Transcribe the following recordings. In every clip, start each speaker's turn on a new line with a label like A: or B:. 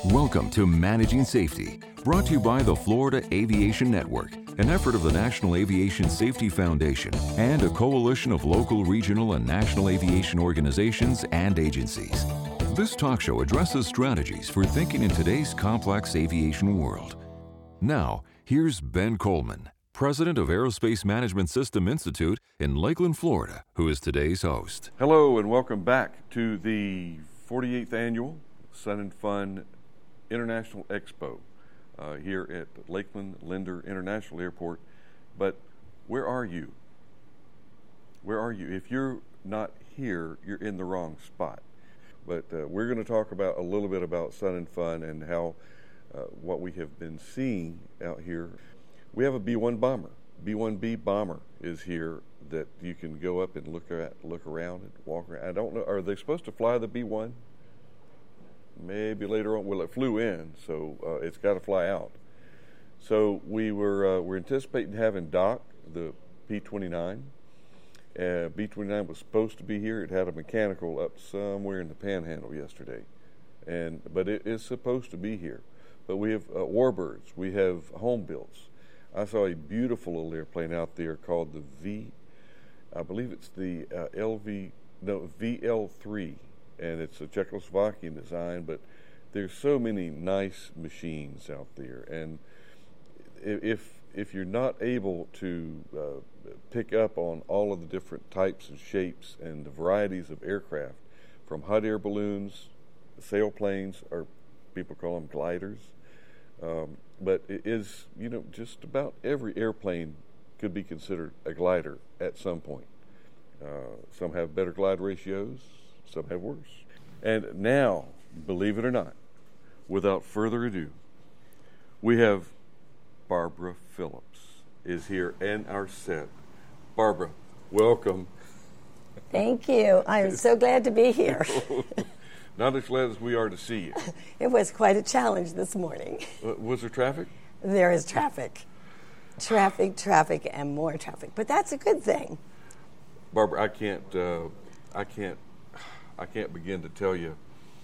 A: Welcome to Managing Safety, brought to you by the Florida Aviation Network, an effort of the National Aviation Safety Foundation and a coalition of local, regional, and national aviation organizations and agencies. This talk show addresses strategies for thinking in today's complex aviation world. Now, here's Ben Coleman, President of Aerospace Management System Institute in Lakeland, Florida, who is today's host.
B: Hello and welcome back to the 48th Annual Sun and Fun International Expo here at Lakeland Linder International Airport. But where are you? Where are you? If you're not here, you're in the wrong spot. But we're going to talk about a little bit about Sun and Fun and how what we have been seeing out here. We have a B-1 bomber. B-1B bomber is here that you can go up and look around and walk around. I don't know, are they supposed to fly the B-1? Maybe later on. Well, it flew in, so it's got to fly out. So we're anticipating having Doc, the B-29. B-29 was supposed to be here. It had a mechanical up somewhere in the Panhandle yesterday, but it is supposed to be here. But we have warbirds. We have home builds. I saw a beautiful little airplane out there called the I believe it's the VL3. And it's a Czechoslovakian design, but there's so many nice machines out there. And if you're not able to pick up on all of the different types and shapes and the varieties of aircraft, from hot air balloons, sailplanes, or people call them gliders, but it is, just about every airplane could be considered a glider at some point. Some have better glide ratios, some have worse. And now, believe it or not, without further ado, we have Barbara Phillips is here in our set. Barbara, welcome.
C: Thank you. I am so glad to be here.
B: Not as glad as we are to see you.
C: It was quite a challenge this morning.
B: Was there traffic?
C: There is traffic. Traffic, and more traffic. But that's a good thing.
B: Barbara, I can't begin to tell you.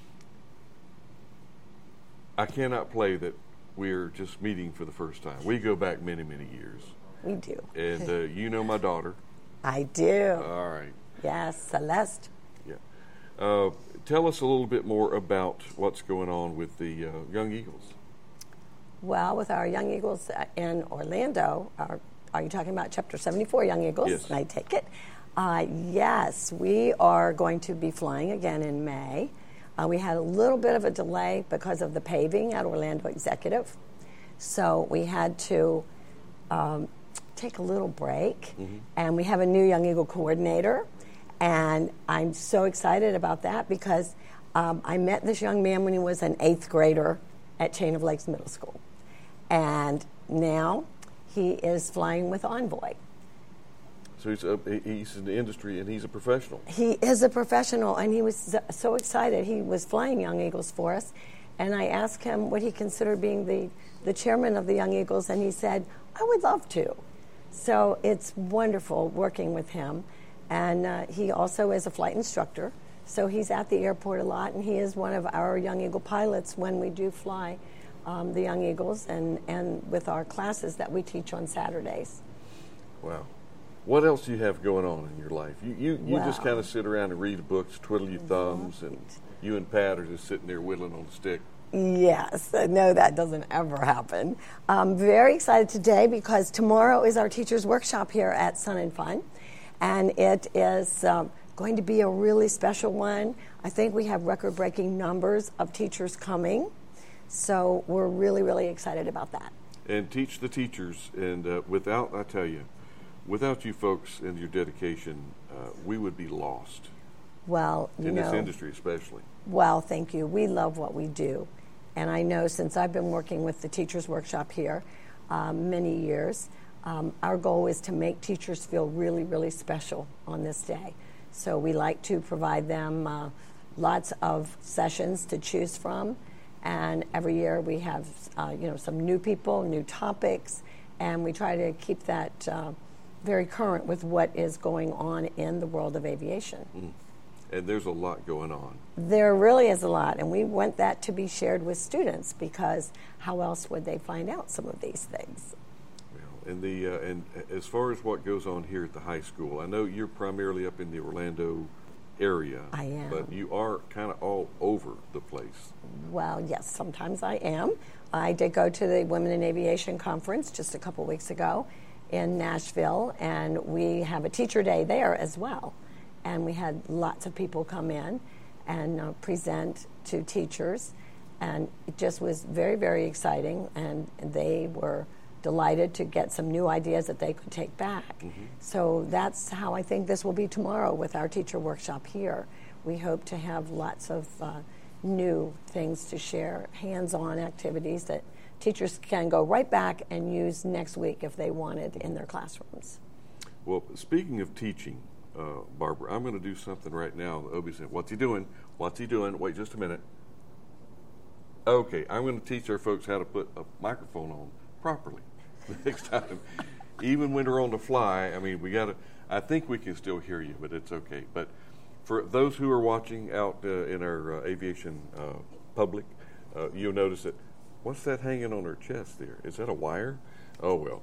B: I cannot play that we're just meeting for the first time. We go back many, many years.
C: We do.
B: And you know my daughter.
C: I do.
B: All right.
C: Yes, Celeste.
B: Yeah. Tell us a little bit more about what's going on with the Young Eagles.
C: Well, with our Young Eagles in Orlando, are you talking about Chapter 74 Young Eagles?
B: Yes.
C: I take it. Yes, we are going to be flying again in May. We had a little bit of a delay because of the paving at Orlando Executive. So we had to take a little break. Mm-hmm. And we have a new Young Eagle coordinator. And I'm so excited about that because I met this young man when he was an 8th grader at Chain of Lakes Middle School. And now he is flying with Envoy.
B: So he's in the industry and he's a professional.
C: He is a professional, and he was so excited. He was flying Young Eagles for us, and I asked him what he considered being the chairman of the Young Eagles, and he said, I would love to. So it's wonderful working with him, and he also is a flight instructor, so he's at the airport a lot, and he is one of our Young Eagle pilots when we do fly the Young Eagles and with our classes that we teach on Saturdays.
B: Wow. What else do you have going on in your life? You just kind of sit around and read books, twiddle your thumbs, and you and Pat are just sitting there whittling on a stick.
C: Yes. No, that doesn't ever happen. I'm very excited today because tomorrow is our teachers' workshop here at Sun and Fun, and it is going to be a really special one. I think we have record-breaking numbers of teachers coming, so we're really, really excited about that.
B: And teach the teachers, and without you folks and your dedication, we would be lost.
C: Well,
B: in this industry especially.
C: Well, thank you. We love what we do. And I know since I've been working with the Teachers Workshop here many years, our goal is to make teachers feel really, really special on this day. So we like to provide them lots of sessions to choose from. And every year we have, some new people, new topics, and we try to keep that very current with what is going on in the world of aviation.
B: And there's a lot going on.
C: There really is a lot, and we want that to be shared with students, because how else would they find out some of these things?
B: Well, and as far as what goes on here at the high school, I know you're primarily up in the Orlando area.
C: I am.
B: But you are kind of all over the place.
C: Well, yes, sometimes I am. I did go to the Women in Aviation Conference just a couple weeks ago in Nashville, and we have a teacher day there as well. And we had lots of people come in and present to teachers, and it just was very, very exciting, and they were delighted to get some new ideas that they could take back. Mm-hmm. So that's how I think this will be tomorrow with our teacher workshop here. We hope to have lots of new things to share, hands-on activities that teachers can go right back and use next week if they wanted in their classrooms.
B: Well, speaking of teaching, Barbara, I'm going to do something right now. Obi said, "What's he doing? What's he doing? Wait just a minute." Okay, I'm going to teach our folks how to put a microphone on properly the next time. Even when we're on the fly, I mean, I think we can still hear you, but it's okay. But for those who are watching out in our aviation public, you'll notice that, what's that hanging on her chest there? Is that a wire? Oh, well.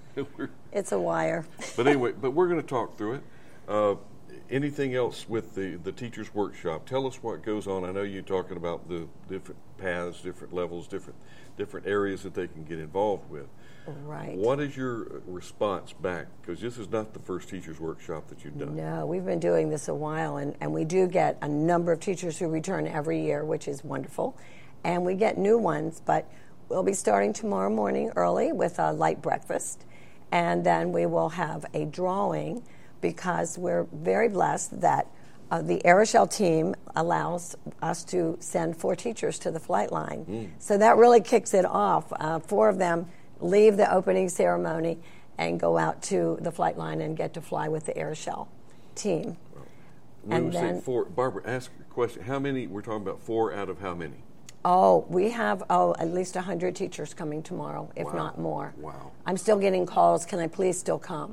C: It's a wire.
B: But anyway, we're going to talk through it. Anything else with the teacher's workshop? Tell us what goes on. I know you're talking about the different paths, different levels, different areas that they can get involved with.
C: Right.
B: What is your response back? Because this is not the first teacher's workshop that you've done.
C: No, we've been doing this a while, and we do get a number of teachers who return every year, which is wonderful. And we get new ones, but we'll be starting tomorrow morning early with a light breakfast. And then we will have a drawing, because we're very blessed that the Aeroshell team allows us to send 4 teachers to the flight line. So that really kicks it off. 4 of them leave the opening ceremony and go out to the flight line and get to fly with the Aeroshell team.
B: When we say 4, Barbara, ask a question. How many, we're talking about 4 out of how many?
C: Oh, we have at least 100 teachers coming tomorrow, if not more.
B: Wow.
C: I'm still getting calls, can I please still come?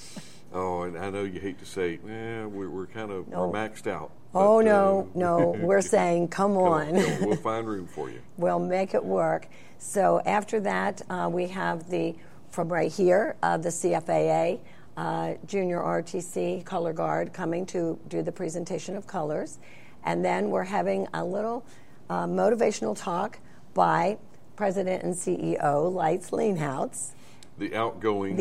B: Oh, and I know you hate to say, we're kind of we're maxed out.
C: But, no, we're saying, come on.
B: We'll find room for you.
C: We'll make it work. So after that, we have from right here, the CFAA, Junior ROTC Color Guard coming to do the presentation of colors. And then we're having a little motivational talk by President and CEO Leitz Leanhoutz.
B: The outgoing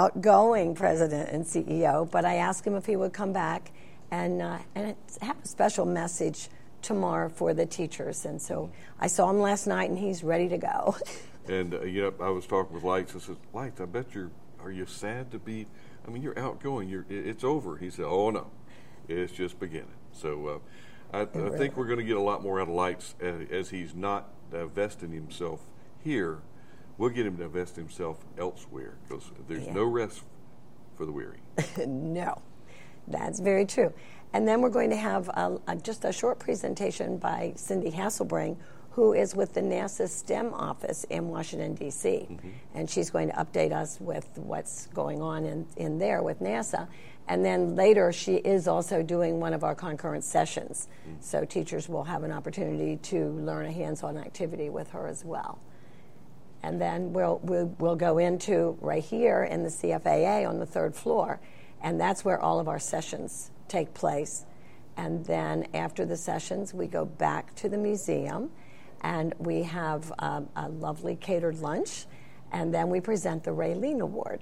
C: president and CEO, but I asked him if he would come back and have a special message tomorrow for the teachers. And so I saw him last night, and he's ready to go.
B: And I was talking with Leitz. I said, "Leitz, I bet are you sad to be? I mean, you're outgoing. It's over." He said, "Oh no, it's just beginning." So I think we're going to get a lot more out of Leitz as he's not vesting himself here. We'll get him to invest himself elsewhere, because there's no rest for the weary.
C: No, that's very true. And then we're going to have just a short presentation by Cindy Hasselbring, who is with the NASA STEM office in Washington, D.C. Mm-hmm. And she's going to update us with what's going on in there with NASA. And then later, she is also doing one of our concurrent sessions. Mm-hmm. So teachers will have an opportunity to learn a hands-on activity with her as well. And then we'll go into right here in the CFAA on the 3rd floor, and that's where all of our sessions take place. And then after the sessions, we go back to the museum, and we have a lovely catered lunch, and then we present the Raylene Award.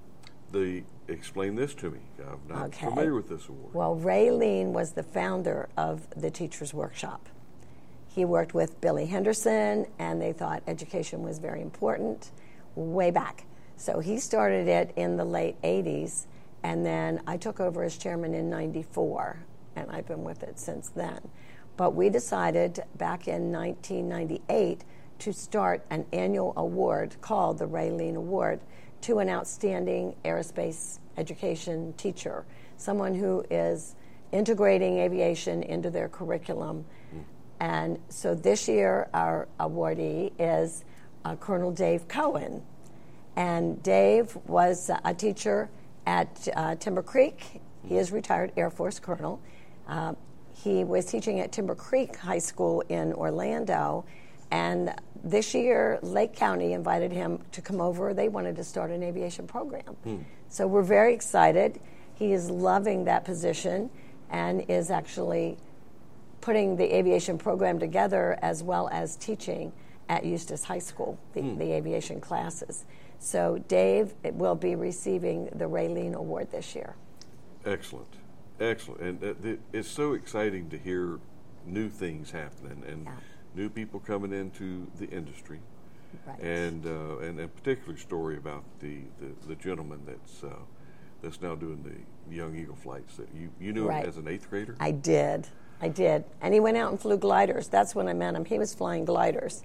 B: Explain this to me. I'm not familiar with this award.
C: Well, Raylene was the founder of the Teachers Workshop. He worked with Billy Henderson, and they thought education was very important way back. So he started it in the late 80s, and then I took over as chairman in 94, and I've been with it since then. But we decided back in 1998 to start an annual award called the Raylene Award to an outstanding aerospace education teacher, someone who is integrating aviation into their curriculum. And so this year, our awardee is Colonel Dave Cohen. And Dave was a teacher at Timber Creek. He is retired Air Force colonel. he was teaching at Timber Creek High School in Orlando, and this year Lake County invited him to come over. They wanted to start an aviation program. So we're very excited. He is loving that position and is actually putting the aviation program together as well as teaching at Eustis High School, the aviation classes. So Dave will be receiving the Raylene Award this year.
B: Excellent. Excellent. And it's so exciting to hear new things happening and new people coming into the industry.
C: Right.
B: And a particular story about the gentleman that's now doing the Young Eagle flights. That you knew him as an 8th grader?
C: I did. And he went out and flew gliders. That's when I met him. He was flying gliders.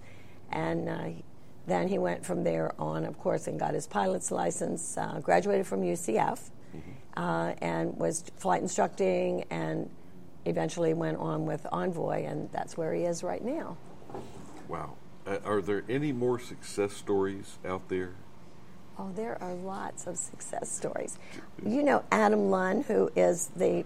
C: And then he went from there on, of course, and got his pilot's license, graduated from UCF, and was flight instructing, and eventually went on with Envoy, and that's where he is right now.
B: Wow. Are there any more success stories out there?
C: Oh, there are lots of success stories. You know Adam Lunn, who is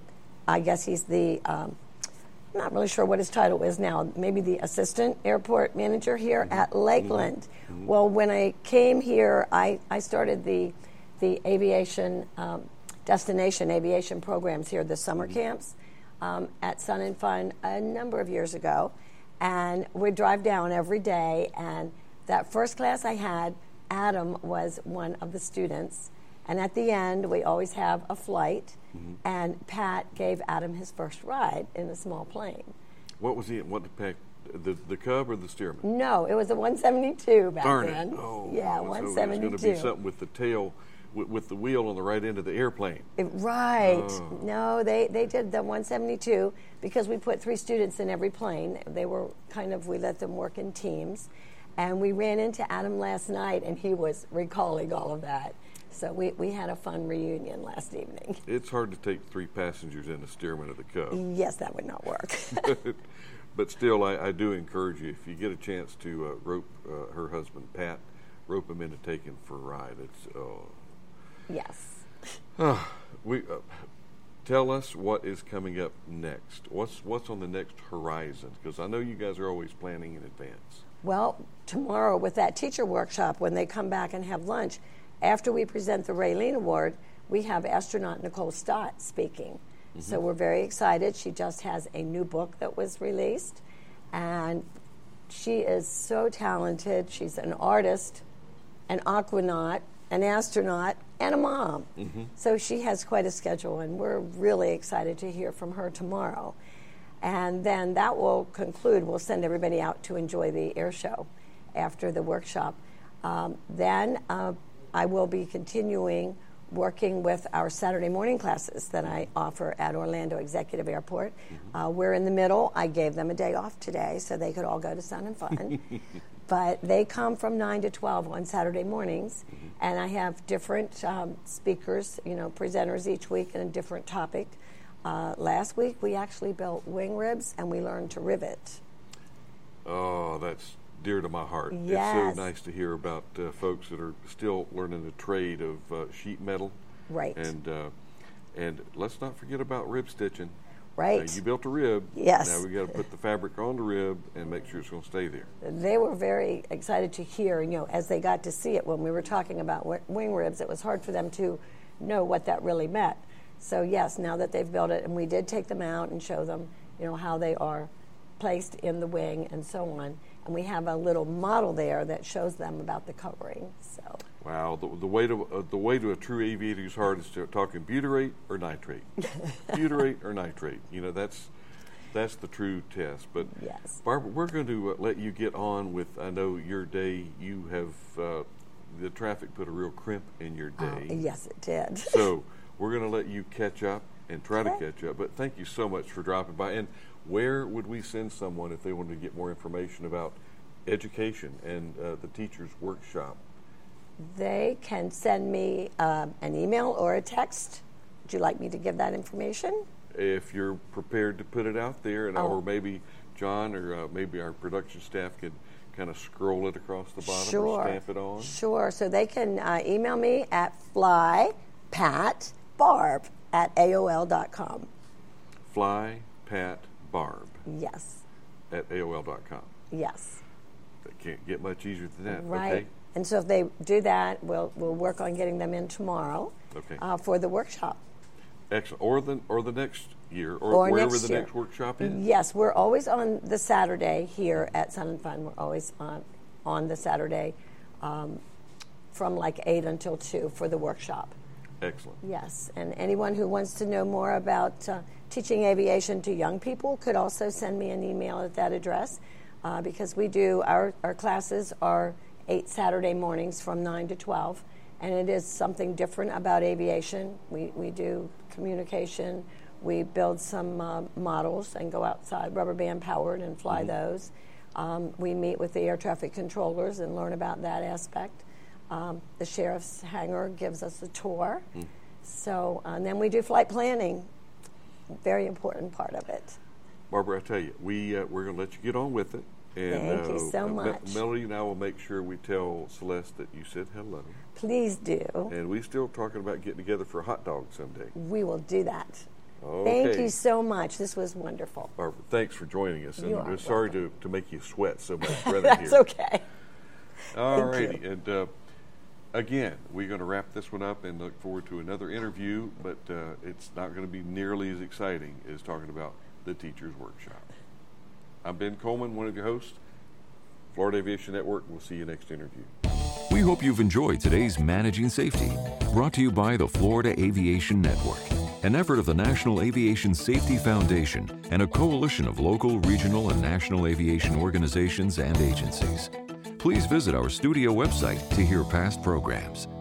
C: he's the, I'm not really sure what his title is now, maybe the assistant airport manager here at Lakeland. Well, when I came here, I started the aviation destination aviation programs here, the summer camps at Sun and Fun a number of years ago. And we'd drive down every day, and that first class I had, Adam was one of the students. And at the end, we always have a flight, and Pat gave Adam his first ride in a small plane.
B: What was he? What did Pat? The Cub or the Stearman?
C: No, it was a 172 back
B: Darn
C: then.
B: It. Oh,
C: yeah,
B: so
C: 172.
B: It was going to be something with the tail, with the wheel on the right end of the airplane.
C: Right.
B: Oh.
C: No, they did the 172 because we put 3 students in every plane. They were we let them work in teams. And we ran into Adam last night, and he was recalling all of that. So we had a fun reunion last evening.
B: It's hard to take 3 passengers in a Stearman of the Cub.
C: Yes, that would not work.
B: But still, I do encourage you, if you get a chance to rope her husband, Pat, rope him into taking for a ride. It's
C: Yes.
B: Tell us what is coming up next. What's on the next horizon? Because I know you guys are always planning in advance.
C: Well, tomorrow with that teacher workshop, when they come back and have lunch, after we present the Raylene Award, we have astronaut Nicole Stott speaking. So we're very excited. She just has a new book that was released, and she is so talented. She's an artist, an aquanaut, an astronaut, and a mom. So she has quite a schedule, and we're really excited to hear from her tomorrow. And then that will conclude. We'll send everybody out to enjoy the air show after the workshop. Then I will be continuing working with our Saturday morning classes that I offer at Orlando Executive Airport. We're in the middle. I gave them a day off today so they could all go to Sun and Fun. But they come from 9 to 12 on Saturday mornings, and I have different speakers, presenters each week in a different topic. Last week, we actually built wing ribs, and we learned to rivet.
B: Oh, that's dear to my heart.
C: Yes.
B: It's so nice to hear about folks that are still learning the trade of sheet metal.
C: Right.
B: And let's not forget about rib stitching.
C: Right.
B: You built a rib.
C: Yes.
B: Now we got to put the fabric on the rib and make sure it's going to stay there.
C: They were very excited to hear, as they got to see it when we were talking about wing ribs, it was hard for them to know what that really meant. So yes, now that they've built it, and we did take them out and show them, how they are placed in the wing and so on. And we have a little model there that shows them about the covering. So.
B: Wow, the way to a true aviator's heart is to talking butyrate or nitrate. Butyrate or nitrate. That's the true test. But
C: yes.
B: Barbara, we're going to let you get on with. I know your day. You have the traffic put a real crimp in your day.
C: Yes, it did.
B: So we're going to let you catch up and try to catch up. But thank you so much for dropping by. And where would we send someone if they wanted to get more information about education and the teacher's workshop?
C: They can send me an email or a text. Would you like me to give that information?
B: If you're prepared to put it out there, and or maybe John or maybe our production staff could kind of scroll it across the bottom or stamp it on.
C: Sure. So they can email me at flypatbarb@aol.com.
B: Flypatbarb Barb
C: Yes.
B: at AOL.com.
C: Yes.
B: They can't get much easier than that.
C: Right.
B: Okay.
C: And so if they do that, we'll work on getting them in tomorrow
B: Okay.
C: For the workshop.
B: Excellent. Or the next year, or
C: Or
B: wherever
C: next
B: the
C: year.
B: next workshop is.
C: Yes, we're always on the Saturday here at Sun and Fun. We're always on the Saturday from like 8 until 2 for the workshop.
B: Excellent.
C: Yes, and anyone who wants to know more about teaching aviation to young people could also send me an email at that address because we do, our classes are 8 Saturday mornings from 9 to 12, and it is something different about aviation. We do communication, we build some models and go outside, rubber band powered, and fly those. We meet with the air traffic controllers and learn about that aspect. The sheriff's hangar gives us a tour. So, and then we do flight planning, very important part of it.
B: Barbara, I tell you, we're going to let you get on with it. And,
C: Thank you so much.
B: Melody and I will make sure we tell Celeste that you said hello.
C: Please do.
B: And we're still talking about getting together for a hot dog someday.
C: We will do that.
B: Okay.
C: Thank you so much. This was wonderful.
B: Barbara, thanks for joining us. And
C: You are
B: we're sorry to make you sweat so much running
C: That's
B: here.
C: okay.
B: All
C: Thank
B: righty.
C: you.
B: And again, we're going to wrap this one up and look forward to another interview, but it's not going to be nearly as exciting as talking about the Teacher's Workshop. I'm Ben Coleman, one of your hosts, Florida Aviation Network. We'll see you next interview.
A: We hope you've enjoyed today's Managing Safety, brought to you by the Florida Aviation Network, an effort of the National Aviation Safety Foundation and a coalition of local, regional, and national aviation organizations and agencies. Please visit our studio website to hear past programs.